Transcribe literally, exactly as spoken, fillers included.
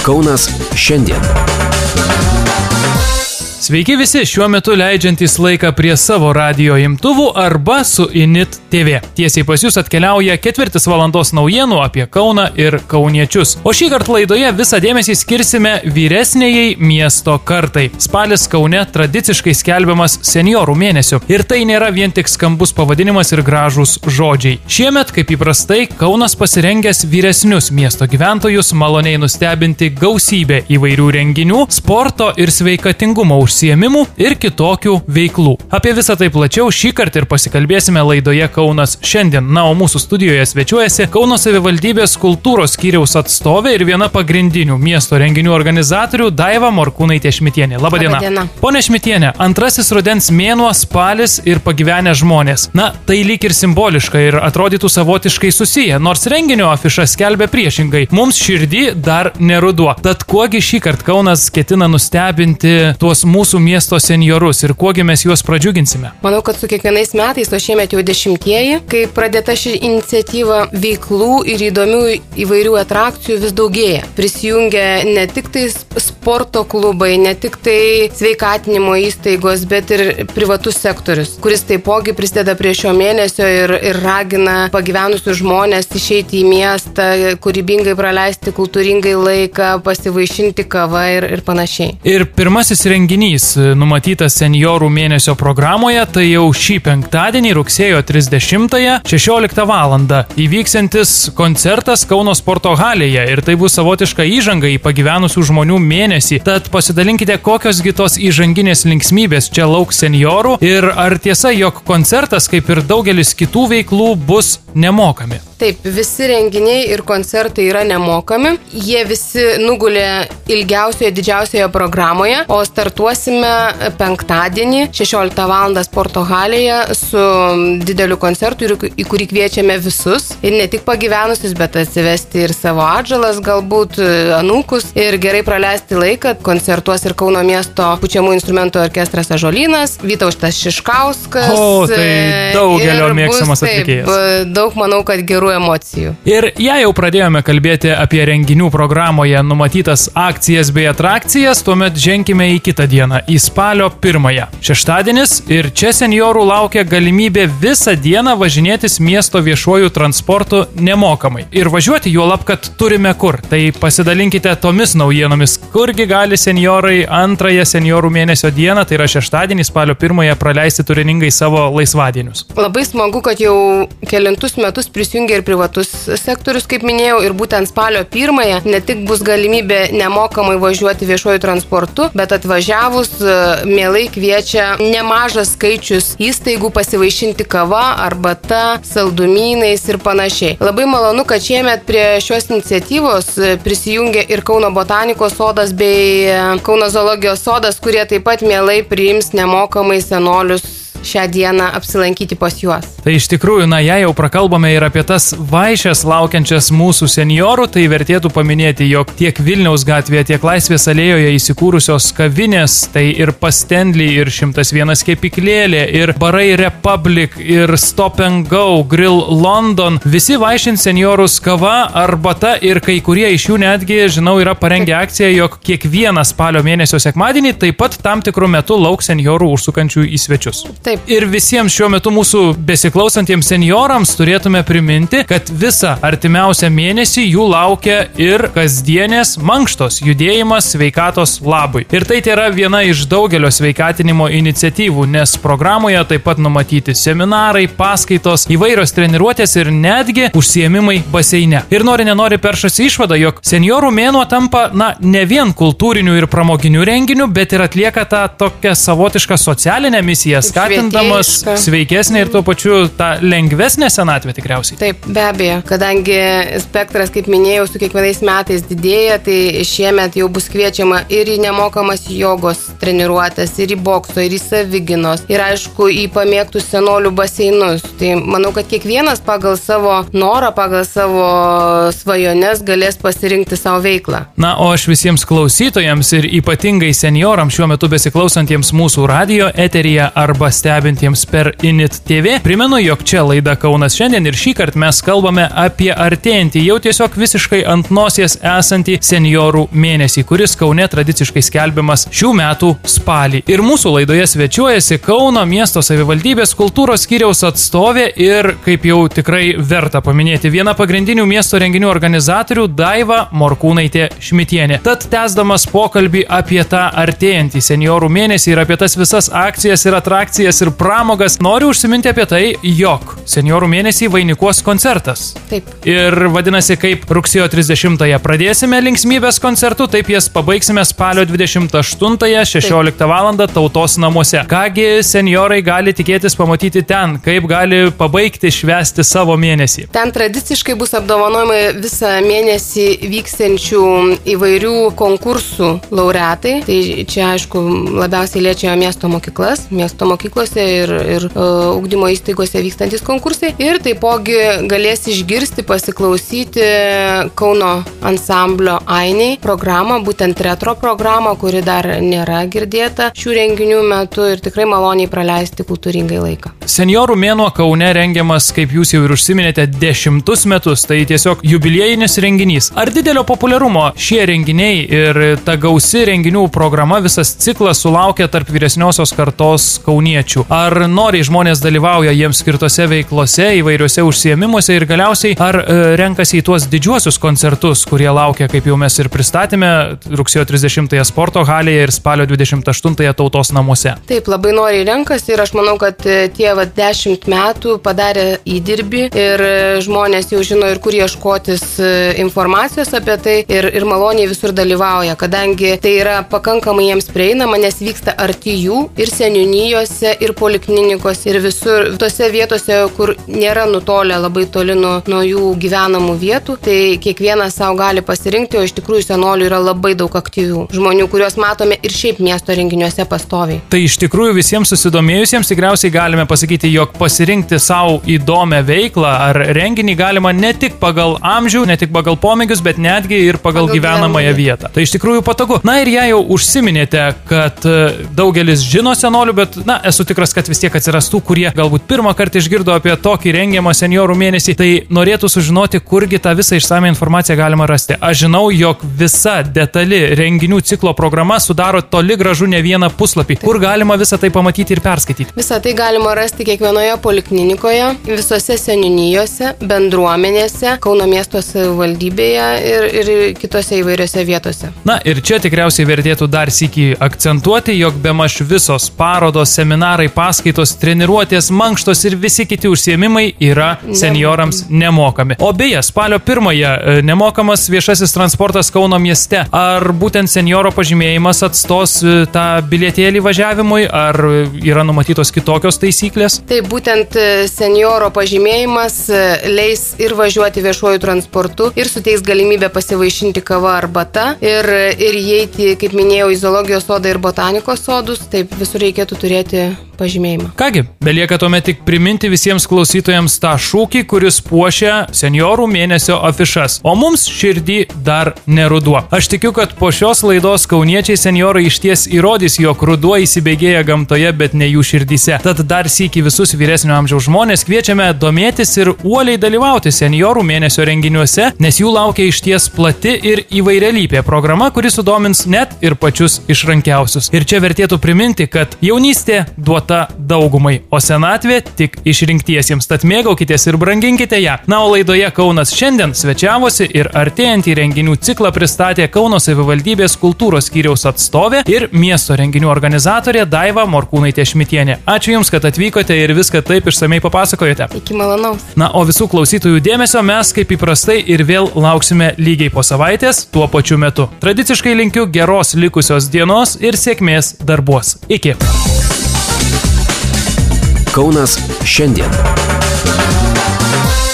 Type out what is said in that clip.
Kaunas šiandien. Sveiki visi šiuo metu leidžiantys laiką prie savo radijo imtuvų arba su Init T V. Tiesiai pas jūs atkeliauja ketvirtis valandos naujienų apie Kauną ir kauniečius. O šį kartą laidoje visą dėmesį skirsime vyresnėjai miesto kartai. Spalis Kaune tradiciškai skelbiamas senjorų mėnesiu. Ir tai nėra vien tik skambus pavadinimas ir gražūs žodžiai. Šiemet, kaip įprastai, Kaunas pasirengęs vyresnius miesto gyventojus maloniai nustebinti gausybę įvairių renginių, sporto ir sveikatingumo užsiėmimų ir kitokių veiklų. Apie visą tai plačiau šį kartą ir pasikalbėsime laidoje Kaunas šiandien. Na, o mūsų studijoje svečiuojasi Kauno savivaldybės kultūros skyriaus atstovė ir viena pagrindinių miesto renginių organizatorių Daiva Morkūnaitė Šmitienė. Labadiena. Labadiena. Pone Šmitienė, antrasis rudens mėnuo, spalis ir pagyvenę žmonės. Na, tai lyg ir simboliška ir atrodytų savotiškai susiję, nors renginio afiša skelbia priešingai. Mums širdį dar neruduo. Tad kuogi šį kartą Kaunas ketina nustebinti tuos mūsų miesto senjorus ir kuogi mes juos pradžiuginsime? Manau, kad su kiekvienais metais, o šiemet jau dešimtieji, kai pradėta ši iniciatyva, veiklų ir įdomių įvairių atrakcijų vis daugėja. Prisijungia ne tik tai sporto klubai, ne tik tai sveikatinimo įstaigos, bet ir privatus sektorius, kuris taipogi prisideda prie šio mėnesio ir, ir ragina pagyvenusius žmonės išeiti į miestą, kūrybingai praleisti kultūringai laiką, pasivaišinti kava ir, ir panašiai. Ir pirmasis renginys numatytas senjorų mėnesio programoje, tai jau šį penktadienį, rugsėjo trisdešimtąją, šešioliktą valandą įvyksiantis koncertas Kauno sporto halėje ir tai bus savotiška įžanga į pagyvenusių žmonių mėnesį. Tad pasidalinkite, kokios gi tos įžanginės linksmybės čia lauks senjorų ir ar tiesa, jog koncertas, kaip ir daugelis kitų veiklų, bus nemokami. Taip, visi renginiai ir koncertai yra nemokami. Jie visi nugulė ilgiausioje, didžiausioje programoje, o startuosime penktadienį šešioliktą valandą sporto halėje su dideliu koncertu, į kurį kviečiame visus. Ir ne tik pagyvenusius, bet atsivesti ir savo atžalas, galbūt anūkus ir gerai praleisti laiką. Koncertuos ir Kauno miesto pučiamų instrumentų orkestras Ąžuolynas, Vytautas Šiškauskas. O, tai daugelio mėgstamas atlikėjas. Taip, daug manau, kad gerų emocijų. Ir jei jau pradėjome kalbėti apie renginių programoje numatytas akcijas bei atrakcijas, tuomet ženkime į kitą dieną, į spalio pirmąją. Šeštadienis ir čia senjorų laukia galimybė visą dieną važinėtis miesto viešuoju transportu nemokamai. Ir važiuoti juolab, kad turime kur. Tai pasidalinkite tomis naujienomis, kurgi gali senjorai antrąją senjorų mėnesio dieną, tai yra šeštadienį spalio pirmąją, praleisti turiningai savo laisvadienius. Labai smagu, kad jau kelintus metus prisijungia ir privatus sektorius, kaip minėjau, ir būtent spalio pirmąją ne tik bus galimybė nemokamai važiuoti viešuoju transportu, bet atvažiavus mielai kviečia nemažas skaičius įstaigų pasivaišinti kava, arbata, saldumynais ir panašiai. Labai malonu, kad šiemet prie šios iniciatyvos prisijungia ir Kauno botanikos sodas bei Kauno zoologijos sodas, kurie taip pat mielai priims nemokamai senolius šią dieną apsilankyti pas juos. Tai iš tikrųjų, na, jei jau prakalbame ir apie tas vaišes laukiančias mūsų senjorų, tai vertėtų paminėti, jog tiek Vilniaus gatvėje, tiek Laisvės alėjoje įsikūrusios kavinės, tai ir Pastendly, ir šimtas vienas kepyklėlė, ir barai Republic, ir Stop and Go, Grill London, visi vaišins senjorus kava, arbata ir kai kurie iš jų netgi, žinau, yra parengę akciją, jog kiekvieną spalio mėnesio sekmadienį taip pat tam tikrų metų lauks senjorų užsukančių į svečius. Taip. Ir visiems šiuo metu mūsų besiklausantiems senjorams turėtume priminti, kad visą artimiausią mėnesį jų laukia ir kasdienės mankštos judėjimas sveikatos labui. Ir tai yra viena iš daugelio sveikatinimo iniciatyvų, nes programoje taip pat numatyti seminarai, paskaitos, įvairios treniruotės ir netgi užsiėmimai baseine. Ir nori nenori peršasi išvada, jog senjorų mėnuo tampa, na, ne vien kultūrinių ir pramoginių renginių, bet ir atlieka tą tokią savotišką socialinę misiją, skatinti sveikesnė ir tuo pačiu tą lengvesnę senatvę tikriausiai. Taip, be abejo, kadangi spektras, kaip minėjau, su kiekvienais metais didėja, tai šiemet jau bus kviečiama ir į nemokamas jogos treniruotės, ir į bokso, ir į savigynos, ir aišku, į pamėgtus senolių baseinus. Tai manau, kad kiekvienas pagal savo norą, pagal savo svajones galės pasirinkti savo veiklą. Na, o aš visiems klausytojams ir ypatingai senjorams šiuo metu besiklausantiems mūsų radio eteryje arba stebintiems stebintiems per Init T V. Primenu, jog čia laida Kaunas šiandien ir šį kartą mes kalbame apie artėjantį, jau tiesiog visiškai ant nosies esantį senjorų mėnesį, kuris Kaune tradiciškai skelbiamas šių metų spalį. Ir mūsų laidoje svečiuojasi Kauno miesto savivaldybės kultūros skyriaus atstovė ir, kaip jau tikrai verta paminėti, viena pagrindinių miesto renginių organizatorių Daiva Morkūnaitė Šmitienė. Tad tęsdamas pokalbį apie tą artėjantį senjorų mėnesį ir apie tas visas akcijas ir atrakcijas ir pramogas, noriu užsiminti apie tai, jog senjorų mėnesį vainikuos koncertas. Taip. Ir vadinasi, kaip rugsėjo trisdešimtąją pradėsime linksmybės koncertu, taip jas pabaigsime spalio dvidešimt aštuntąją šešioliktą valandą Tautos namuose. Kągi senjorai gali tikėtis pamatyti ten, kaip gali pabaigti švęsti savo mėnesį. Ten tradiciškai bus apdovanojimai visą mėnesį vykstančių įvairių konkursų laureatai. Tai čia, aišku, labiausiai liečia miesto mokyklas, miesto mokyklose ir, ir uh, ugdymo įstaigose vykstantis konkursai. Ir taipogi galės išgirsti, pasiklausyti Kauno ansamblio Ainiai programą, būtent retro programą, kuri dar nėra girdėta šių renginių metu ir tikrai maloniai praleisti kultūringai laiką. Senjorų mėnuo Kaune rengiamas, kaip jūs jau ir užsiminėte, dešimtus metus, tai tiesiog jubiliejinis renginys. Ar didelio populiarumo šie renginiai ir ta gausi renginių programa, visas ciklas sulaukia tarp vyresniosios kartos kauniečių? Ar noriai žmonės dalyvauja jiems skirtose veiklose, įvairiuose užsiėmimuose ir galiausiai ar e, renkasi į tuos didžiuosius koncertus, kurie laukia, kaip jau mes ir pristatėme, rugsėjo trisdešimtąją sporto halėje ir spalio dvidešimt aštuntąją Tautos namuose? Taip, labai noriai renkasi ir aš manau, kad tie va, dešimt metų padarė įdirbį ir žmonės jau žino ir kur ieškotis informacijos apie tai ir, ir maloniai visur dalyvauja, kadangi tai yra pakankamai jiems prieinama, nes vyksta arti jų ir seniūnijose, ir poliklinikos, ir visur, tose vietose, kur nėra nutolę labai toli nuo, nuo jų gyvenamų vietų, tai kiekvienas savo gali pasirinkti, o iš tikrųjų senolių yra labai daug aktyvių žmonių, kuriuos matome ir šiaip miesto renginiuose pastoviai. Tai iš tikrųjų visiems susidomėjusiems tikriausiai galime pasakyti, jog pasirinkti savo įdomią veiklą ar renginį galima ne tik pagal amžių, ne tik pagal pomėgius, bet netgi ir pagal, pagal gyvenamąją vietą. Tai iš tikrųjų patogu. Na ir jei jau užsiminėte, kad daugelis žino senolių, bet na, esu tikras, kad vis tiek atsiras tų, kurie galbūt pirmą kartą išgirdo apie tokį rengiamą senjorų mėnesį, tai norėtų sužinoti, kurgi tą visą išsamią informaciją galima rasti. Aš žinau, jog visa detali renginių ciklo programa sudaro toli gražu ne vieną puslapį, kur galima visą tai pamatyti ir perskaityti. Visą tai galima rasti kiekvienoje poliklinikoje, visose seniūnijose, bendruomenėse, Kauno miesto savivaldybėje ir, ir kitose įvairiose vietose. Na ir čia tikriausiai vertėtų dar sykį akcentuoti, jog bemaž visos parodos, seminarai, paskaitos, treniruotės, mankštos ir visi kiti užsiėmimai yra senjorams nemokami. O beje, spalio pirmąją nemokamas viešasis transportas Kauno mieste. Ar būtent senjoro pažymėjimas atstos tą bilietėlį važiavimui, ar yra numatytos kitokios taisyklės? Tai būtent senjoro pažymėjimas leis ir važiuoti viešuoju transportu ir suteiks galimybę pasivaišinti kava arbata ir, ir įeiti, kaip minėjau, į zoologijos sodą ir botanikos sodus. Taip, visur reikėtų turėti pažymėjimą. Kągi, belieka tuomet tik priminti visiems klausytojams tą šūkį, kuris puošia senjorų mėnesio afišas. O mums širdį dar ne ruduo. Aš tikiu, kad po šios laidos kauniečiai senjorai išties įrodys, jog ruduo įsibėgėja gamtoje, bet ne jų širdyse. Tad dar sykį visus vyresnio amžiaus žmonės kviečiame domėtis ir uoliai dalyvauti senjorų mėnesio renginiuose, nes jų laukia išties plati ir įvairialypė programa, kuri sudomins net ir pačius išrankiausius. Ir čia vertėtų priminti, kad jaunystė duota daugumai, o senatvė tik išrinktiesiems. Tad mėgaukitės ir branginkite ją. Na, o laidoje Kaunas šiandien svečiavosi ir artėjantį renginių ciklą pristatė Kauno savivaldybės kultūros skyriaus atstovė ir miesto renginių organizatorė Daiva Morkūnaitė Šmitienė. Ačiū Jums, kad atvykote ir viską taip išsamei papasakojote. Iki malonaus. Na, o visų klausytojų dėmesio mes kaip įprastai ir vėl lauksime lygiai po savaitės tuo pačiu metu. Tradiciškai linkiu geros likusios dienos ir sėkmės darbuos. Iki. Kaunas šiandien.